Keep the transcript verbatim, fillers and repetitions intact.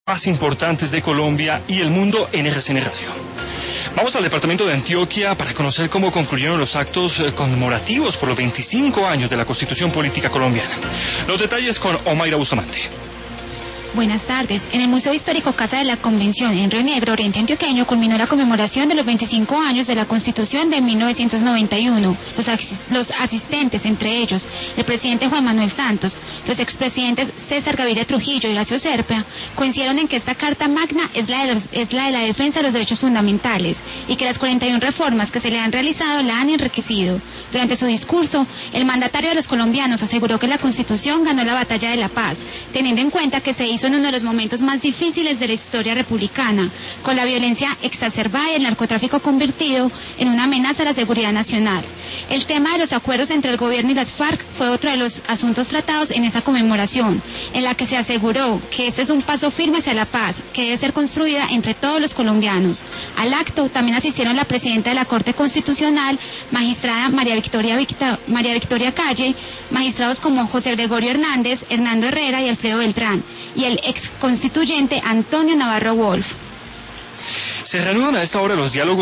más importantes de Colombia y el mundo en R C N Radio. Vamos al departamento de Antioquia para conocer cómo concluyeron los actos conmemorativos por los veinticinco años de la Constitución Política Colombiana. Los detalles con Omaira Bustamante. Buenas tardes. En el Museo Histórico Casa de la Convención, en Río Negro, Oriente Antioqueño, culminó la conmemoración de los veinticinco años de la Constitución de mil novecientos noventa y uno. Los, los asistentes, entre ellos el presidente Juan Manuel Santos, los expresidentes César Gaviria Trujillo y Horacio Serpa, coincidieron en que esta Carta Magna es la, de los, es la de la defensa de los derechos fundamentales y que las cuarenta y una reformas que se le han realizado la han enriquecido. Durante su discurso, el mandatario de los colombianos aseguró que la Constitución ganó la batalla de la paz, teniendo en cuenta que se hizo en uno de los momentos más difíciles de la historia republicana, con la violencia exacerbada y el narcotráfico convertido en una amenaza a la seguridad nacional. El tema de los acuerdos entre el gobierno y las FARC fue otro de los asuntos tratados en esa conmemoración, en la que se aseguró que este es un paso firme hacia la paz, que debe ser construida entre todos los colombianos. Al acto también asistieron la presidenta de la Corte Constitucional, magistrada María Victoria, Victor, María Victoria Calle, magistrados como José Gregorio Hernández, Hernando Herrera y Alfredo Beltrán, y el ex constituyente Antonio Navarro Wolf. Se reanudan a esta hora los diálogos